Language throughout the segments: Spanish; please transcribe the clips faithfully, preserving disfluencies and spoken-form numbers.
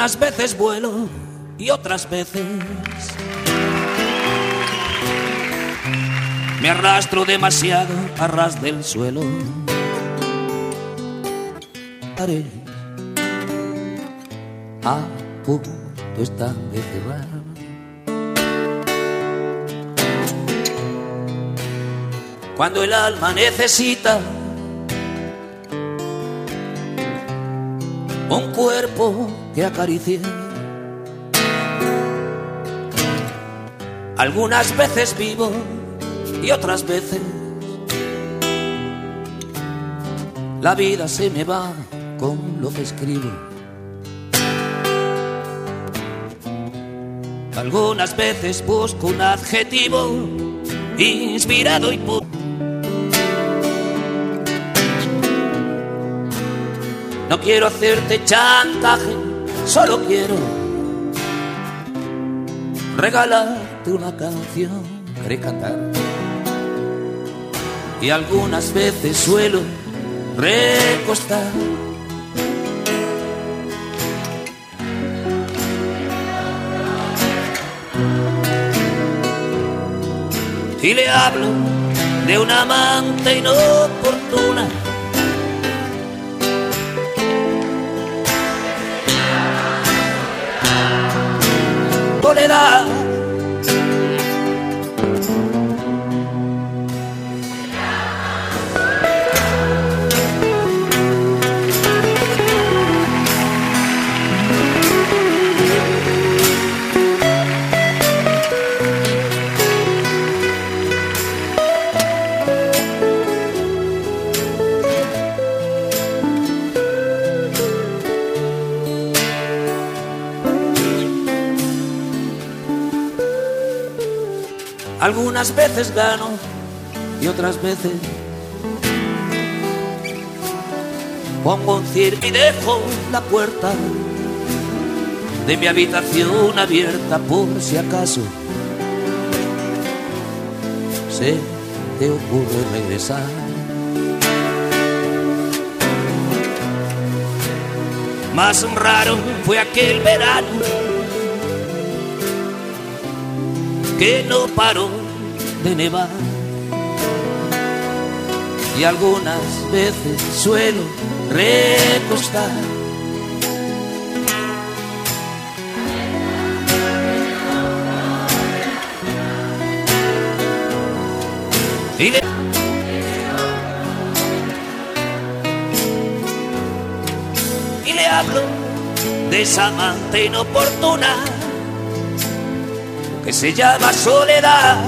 Algunas veces vuelo y otras veces me arrastro demasiado a ras del suelo. Haré a punto están de cerrar. Cuando el alma necesita un cuerpo que acaricie. Algunas veces vivo y otras veces la vida se me va con lo que escribo. Algunas veces busco un adjetivo inspirado y puro. No quiero hacerte chantaje, solo quiero regalarte una canción, queré cantar. Y algunas veces suelo recostar y le hablo de una amante inoportuna. Soledad. Algunas veces gano y otras veces pongo un circo y dejo la puerta de mi habitación abierta por si acaso se te ocurre regresar. Más raro fue aquel verano que no paró de nevar, y algunas veces suelo recostar y le, y le hablo de esa amante inoportuna que se llama soledad.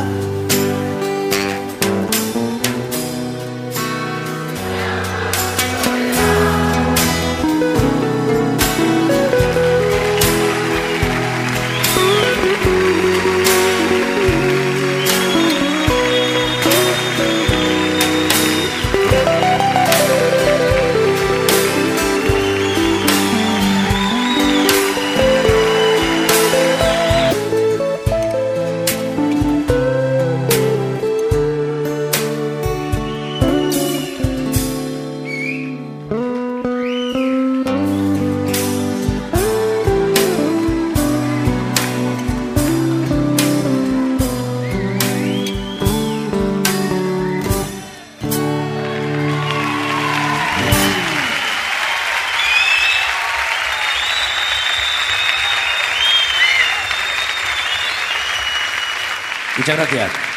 Muchas gracias.